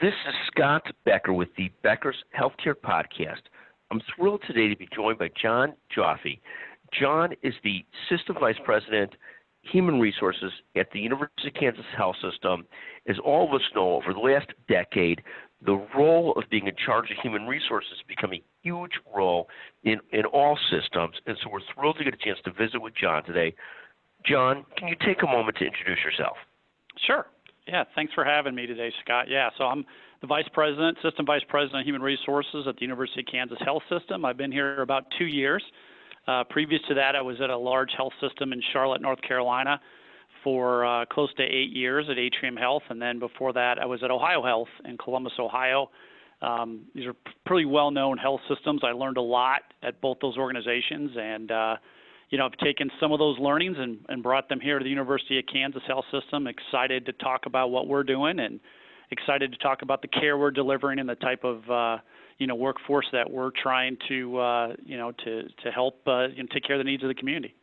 This is Scott Becker with the Becker's Healthcare Podcast. I'm thrilled today to be joined by John Joffe. John is the System Vice President, Human Resources at the University of Kansas Health System. As all of us know, over the last decade, the role of being in charge of human resources has become a huge role in all systems, and so we're thrilled to get a chance to visit with John today. John, can you take a moment to introduce yourself? Sure. Yeah, thanks for having me today, Scott. Yeah, so I'm the System Vice President of Human Resources at the University of Kansas Health System. I've been here about 2 years. Previous to that, I was at a large health system in Charlotte, North Carolina for close to 8 years at Atrium Health. And then before that, I was at Ohio Health in Columbus, Ohio. These are pretty well-known health systems. I learned a lot at both those organizations. And, I've taken some of those learnings and brought them here to the University of Kansas Health System. Excited to talk about what we're doing and excited to talk about the care we're delivering and the type of workforce that we're trying to help take care of the needs of the community.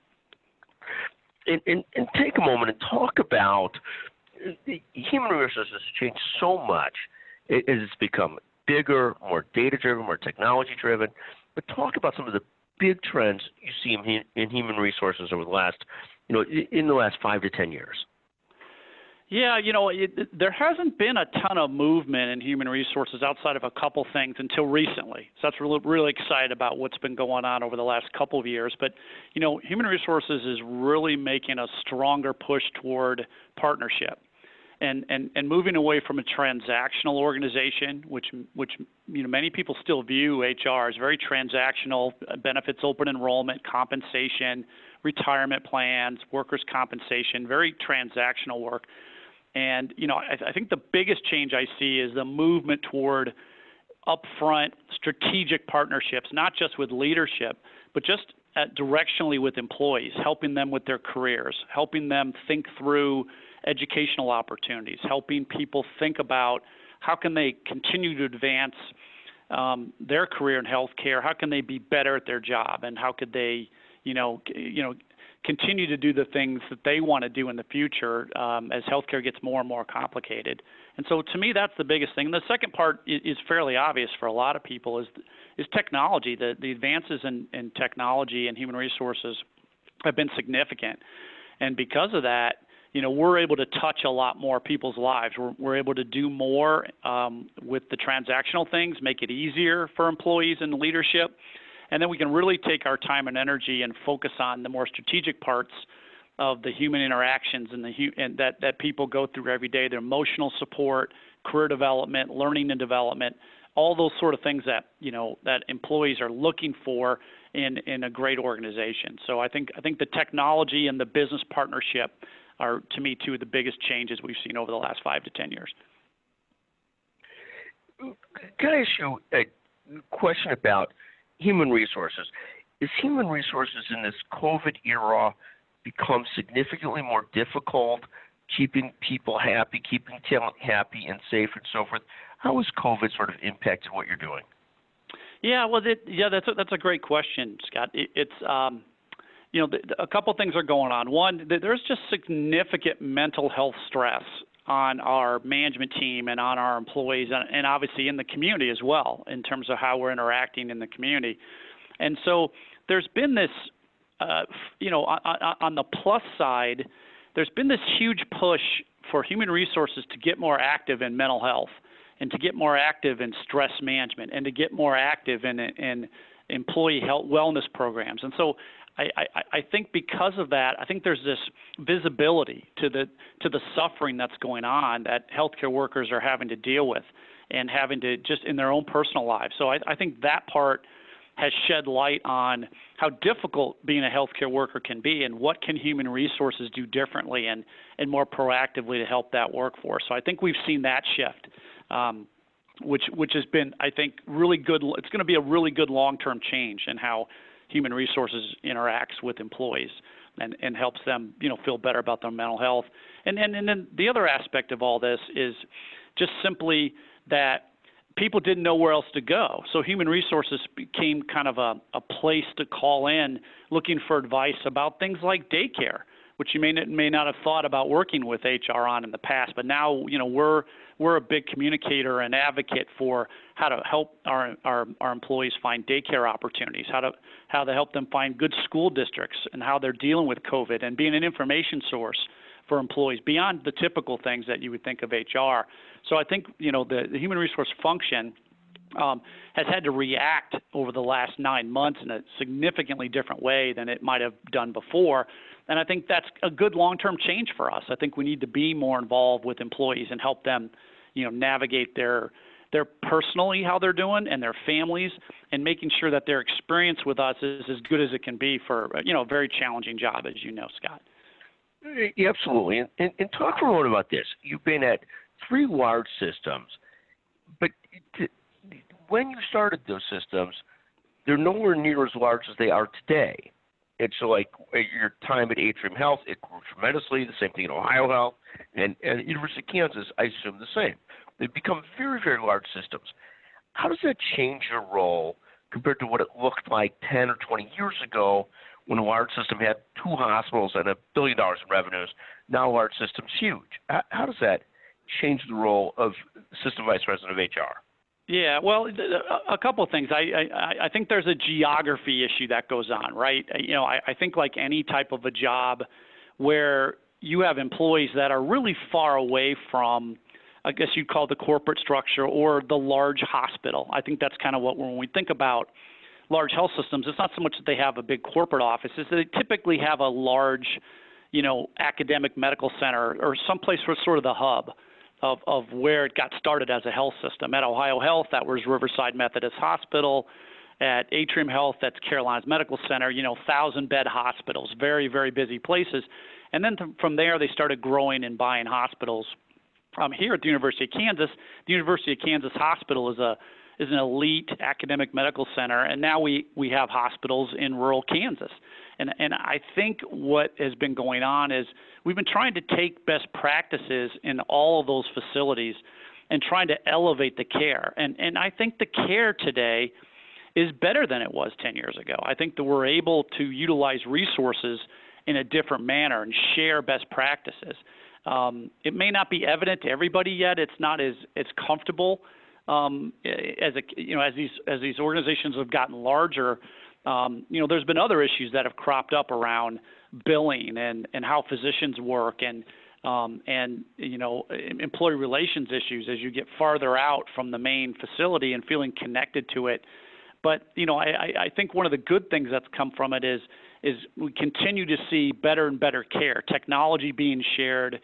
And take a moment and talk about human resources has changed so much as it's become bigger, more data-driven, more technology-driven. But talk about some of the big trends you see in human resources over the last, in the last 5 to 10 years. Yeah, there hasn't been a ton of movement in human resources outside of a couple things until recently. So that's really excited about what's been going on over the last couple of years. But, human resources is really making a stronger push toward partnership and moving away from a transactional organization, which many people still view HR as very transactional, benefits, open enrollment, compensation, retirement plans, workers' compensation, very transactional work. And, I think the biggest change I see is the movement toward upfront strategic partnerships, not just with leadership, but just directionally with employees, helping them with their careers, helping them think through educational opportunities, helping people think about how can they continue to advance their career in healthcare, how can they be better at their job, and how could they, continue to do the things that they want to do in the future as healthcare gets more and more complicated. And so to me, that's the biggest thing. And the second part is fairly obvious for a lot of people is technology. The advances in technology and human resources have been significant. And because of that, we're able to touch a lot more people's lives. We're able to do more with the transactional things, make it easier for employees and leadership. And then we can really take our time and energy and focus on the more strategic parts of the human interactions and that people go through every day, their emotional support, career development, learning and development, all those sort of things that, that employees are looking for in a great organization. So I think the technology and the business partnership are, to me, two of the biggest changes we've seen over the last 5 to 10 years. Can I ask you a question about human resources? Is human resources in this COVID era become significantly more difficult, keeping people happy, keeping talent happy and safe and so forth? How has COVID sort of impacted what you're doing? Yeah, well, that's a great question, Scott. It's a couple things are going on. One, there's just significant mental health stress on our management team and on our employees and obviously in the community as well in terms of how we're interacting in the community. And so there's been this, on the plus side, there's been this huge push for human resources to get more active in mental health and to get more active in stress management and to get more active in employee health wellness programs. And so I think because of that, I think there's this visibility to the suffering that's going on that healthcare workers are having to deal with and having to just in their own personal lives. So I think that part has shed light on how difficult being a healthcare worker can be and what can human resources do differently and more proactively to help that workforce. So I think we've seen that shift, which has been, I think, really good. It's going to be a really good long-term change in how human resources interacts with employees and helps them, feel better about their mental health. And then the other aspect of all this is just simply that people didn't know where else to go. So human resources became kind of a place to call in looking for advice about things like daycare, which you may not have thought about working with HR on in the past. But now, we're a big communicator and advocate for how to help our employees find daycare opportunities, how to help them find good school districts, and how they're dealing with COVID, and being an information source for employees beyond the typical things that you would think of HR. So I think, the human resource function has had to react over the last 9 months in a significantly different way than it might have done before. And I think that's a good long-term change for us. I think we need to be more involved with employees and help them, navigate their personally how they're doing and their families, and making sure that their experience with us is as good as it can be for, a very challenging job, as you know, Scott. Yeah, absolutely. And talk for a moment about this. You've been at 3 large systems, but when you started those systems, they're nowhere near as large as they are today. And so, like, your time at Atrium Health, it grew tremendously. The same thing at Ohio Health, and University of Kansas, I assume the same. They've become very, very large systems. How does that change your role compared to what it looked like 10 or 20 years ago when a large system had 2 hospitals and $1 billion in revenues? Now a large system's huge. How does that change the role of System Vice President of HR? Yeah, well, a couple of things. I think there's a geography issue that goes on, right? I think like any type of a job where you have employees that are really far away from, I guess you'd call the corporate structure or the large hospital. I think that's kind of when we think about large health systems, it's not so much that they have a big corporate office, it's that they typically have a large, academic medical center or someplace for sort of the hub of where it got started as a health system. At Ohio Health, that was Riverside Methodist Hospital. At Atrium Health, that's Carolinas Medical Center, 1,000-bed hospitals, very, very busy places. And then from there, they started growing and buying hospitals. Here at the University of Kansas Hospital is an elite academic medical center, and now we have hospitals in rural Kansas. And I think what has been going on is we've been trying to take best practices in all of those facilities and trying to elevate the care. And I think the care today is better than it was 10 years ago. I think that we're able to utilize resources in a different manner and share best practices. It may not be evident to everybody yet. It's not as comfortable as these organizations have gotten larger. There's been other issues that have cropped up around billing and how physicians work and employee relations issues as you get farther out from the main facility and feeling connected to it. But I think one of the good things that's come from it is we continue to see better and better care, technology being shared.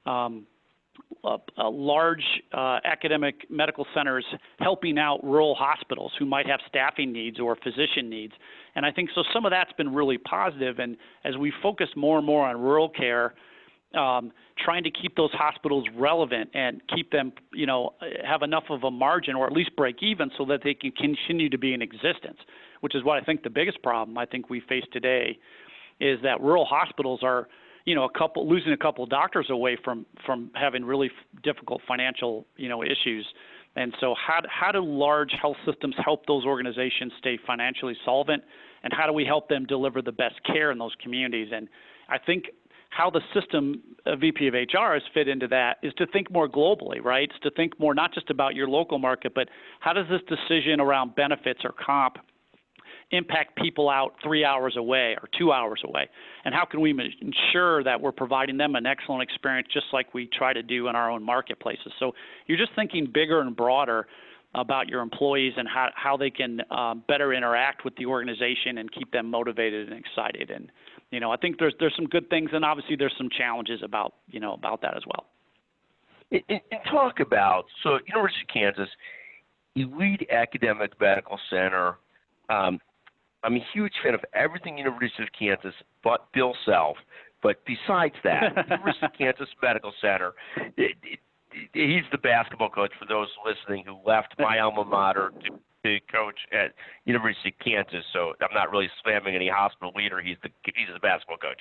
Large academic medical centers helping out rural hospitals who might have staffing needs or physician needs. And I think so some of that's been really positive. And as we focus more and more on rural care, trying to keep those hospitals relevant and keep them, have enough of a margin or at least break even so that they can continue to be in existence, which is what I think the biggest problem I think we face today is that rural hospitals are losing a couple of doctors away from having really difficult financial, issues. And so how do large health systems help those organizations stay financially solvent, and how do we help them deliver the best care in those communities? And I think how the system VP of HR has fit into that is to think more globally, right? It's to think more not just about your local market, but how does this decision around benefits or comp impact people out 3 hours away or 2 hours away? And how can we ensure that we're providing them an excellent experience just like we try to do in our own marketplaces? So you're just thinking bigger and broader about your employees and how they can better interact with the organization and keep them motivated and excited. And, I think there's some good things, and obviously there's some challenges about that as well. And talk about, so University of Kansas, elite academic medical center. I'm a huge fan of everything University of Kansas but Bill Self. But besides that, University of Kansas Medical Center, he's the basketball coach for those listening who left my alma mater to coach at University of Kansas. So I'm not really slamming any hospital leader. He's the basketball coach.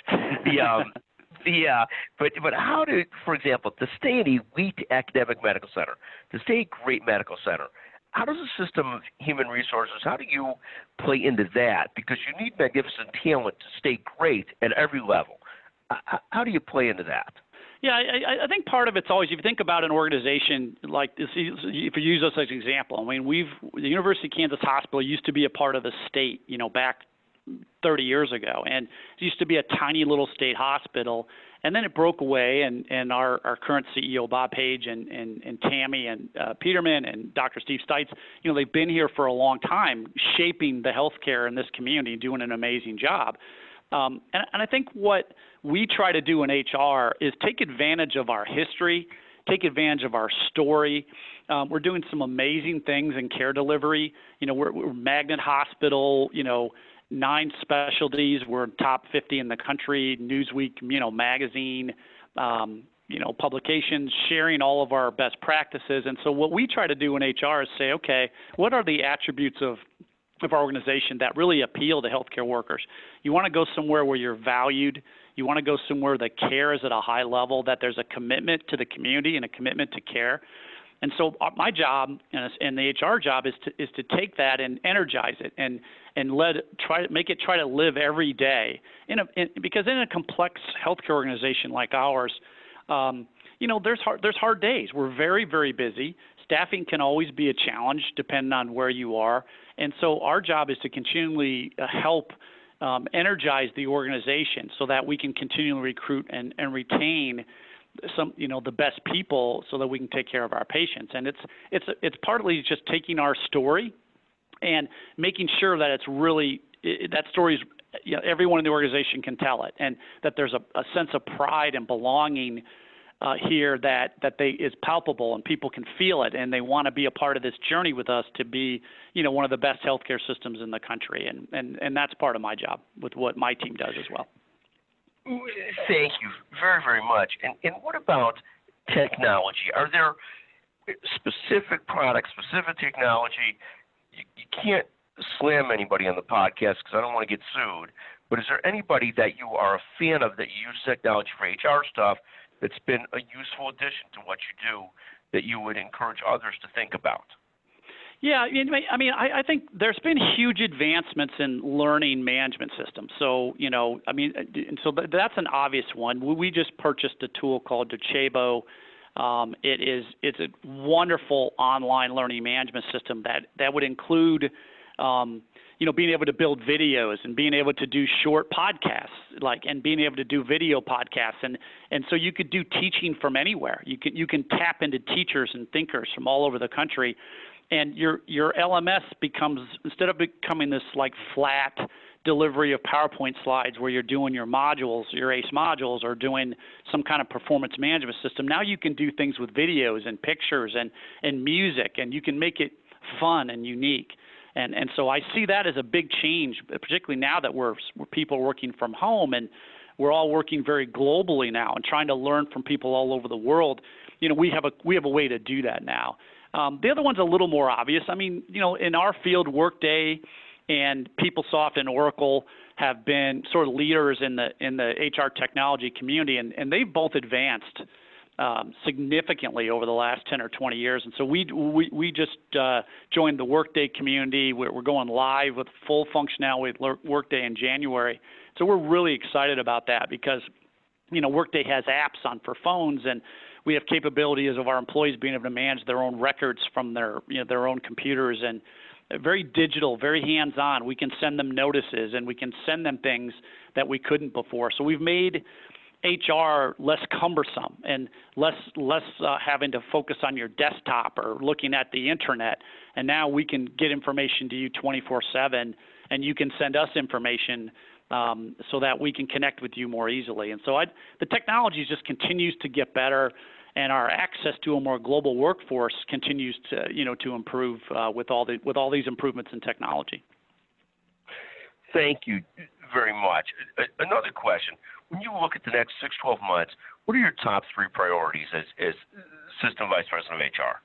But how to, for example, to stay an elite academic medical center, to stay a great medical center, how does the system of human resources, how do you play into that? Because you need magnificent talent to stay great at every level. How do you play into that? Yeah, I think part of it's always, if you think about an organization like this, if you use us as an example, I mean, the University of Kansas Hospital used to be a part of the state, back 30 years ago, and it used to be a tiny little state hospital, and then it broke away, and our current CEO, Bob Page, and Tammy and Peterman and Dr. Steve Stites, they've been here for a long time, shaping the healthcare in this community, doing an amazing job. And I think what we try to do in HR is take advantage of our history, take advantage of our story. We're doing some amazing things in care delivery. We're Magnet Hospital, 9 specialties. We're top 50 in the country, Newsweek, magazine, publications, sharing all of our best practices. And so what we try to do in HR is say, okay, what are the attributes of our organization that really appeal to healthcare workers? You want to go somewhere where you're valued. You want to go somewhere that care is at a high level, that there's a commitment to the community and a commitment to care. And so my job and the HR job is to take that and energize it and try to live every day because in a complex healthcare organization like ours, there's hard days. We're very, very busy. Staffing can always be a challenge depending on where you are. And so our job is to continually help energize the organization so that we can continually recruit and retain the best people so that we can take care of our patients. And it's partly just taking our story and making sure that it's really that story is everyone in the organization can tell it, and that there's a sense of pride and belonging here that is palpable and people can feel it, and they want to be a part of this journey with us to be one of the best healthcare systems in the country, and that's part of my job with what my team does as well. Thank you very, very much. And what about technology? Are there specific products, specific technology? You can't slam anybody on the podcast because I don't want to get sued, but is there anybody that you are a fan of that you use technology for HR stuff that's been a useful addition to what you do that you would encourage others to think about? Yeah, I think there's been huge advancements in learning management systems. So, that's an obvious one. We just purchased a tool called Docebo. It's a wonderful online learning management system that would include being able to build videos and being able to do short podcasts, and being able to do video podcasts, and so you could do teaching from anywhere. You can tap into teachers and thinkers from all over the country, and your LMS becomes, instead of becoming this flat delivery of PowerPoint slides where you're doing your modules, your ACE modules, or doing some kind of performance management system. Now you can do things with videos and pictures and music, and you can make it fun and unique. And so I see that as a big change, particularly now that we're people working from home and we're all working very globally now and trying to learn from people all over the world. We have a way to do that now. The other one's a little more obvious. In our field, Workday and PeopleSoft and Oracle have been sort of leaders in the HR technology community, and they've both advanced significantly over the last 10 or 20 years. And so we just joined the Workday community. We're going live with full functionality with Workday in January. So we're really excited about that because, Workday has apps for phones, and we have capabilities of our employees being able to manage their own records from their own computers, and very digital, very hands-on. We can send them notices, and we can send them things that we couldn't before. So we've made HR less cumbersome and less having to focus on your desktop or looking at the internet. And now we can get information to you 24/7, and you can send us information so that we can connect with you more easily. And so the technology just continues to get better, and our access to a more global workforce continues to improve with all these improvements in technology. Thank you very much. Another question. When you look at the next 6-12 months, what are your top 3 priorities as System Vice President of HR?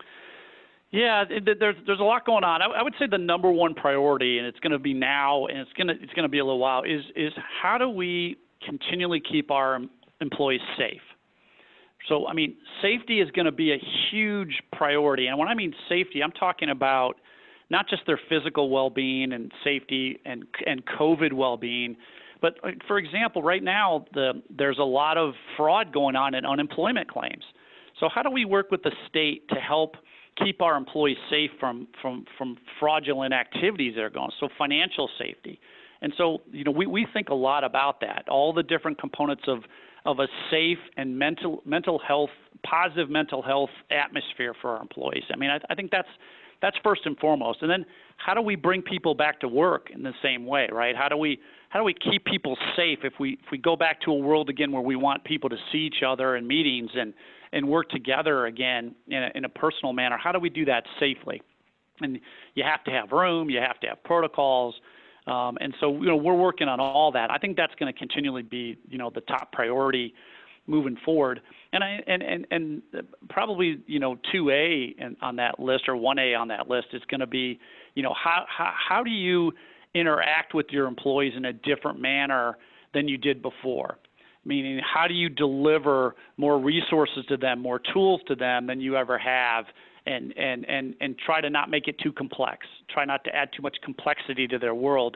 Yeah, there's a lot going on. I would say the number one priority, and it's going to be now, and it's going to be a little while, is how do we continually keep our employees safe? So, safety is going to be a huge priority. And when I mean safety, I'm talking about not just their physical well-being and safety and COVID well-being, But for example, right now there's a lot of fraud going on in unemployment claims. So how do we work with the state to help keep our employees safe from fraudulent activities that are going on? So financial safety. And so, we think a lot about that, all the different components of a safe and mental health, positive mental health atmosphere for our employees. I mean, I think that's first and foremost. And then how do we bring people back to work in the same way, right? How do we keep people safe if we go back to a world again where we want people to see each other in meetings and work together again in a personal manner? How do we do that safely? And you have to have room, you have to have protocols. And so, we're working on all that. I think that's going to continually be, the top priority moving forward. And probably, 2A on that list or 1A on that list is going to be, how do you interact with your employees in a different manner than you did before? Meaning, how do you deliver more resources to them, more tools to them than you ever have? And try to not make it too complex. Try not to add too much complexity to their world.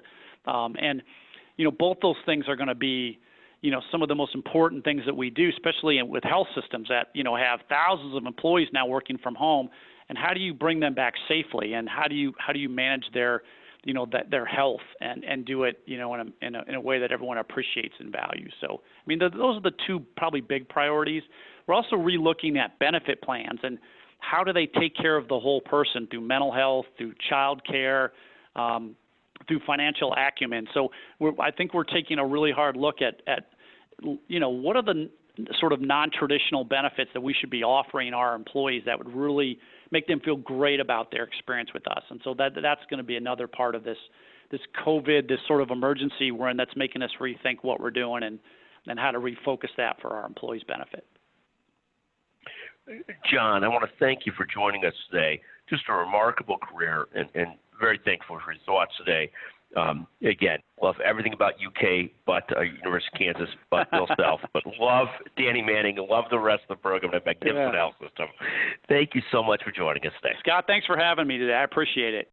Both those things are going to be, some of the most important things that we do, especially with health systems that, have thousands of employees now working from home. And how do you bring them back safely? And how do you manage their, their health and do it, in a way that everyone appreciates and values? So, I mean, those are the two probably big priorities. We're also relooking at benefit plans and how do they take care of the whole person through mental health, through child care, through financial acumen. So I think we're taking a really hard look at what are the sort of non-traditional benefits that we should be offering our employees that would really make them feel great about their experience with us. And so that's going to be another part of this COVID, this sort of emergency we're in that's making us rethink what we're doing and how to refocus that for our employees' benefit. John, I want to thank you for joining us today. Just a remarkable career and very thankful for your thoughts today. Again, love everything about UK, but University of Kansas, but Bill Self, but love Danny Manning and love the rest of the program and Magnificent Health System. Thank you so much for joining us today. Scott, thanks for having me today. I appreciate it.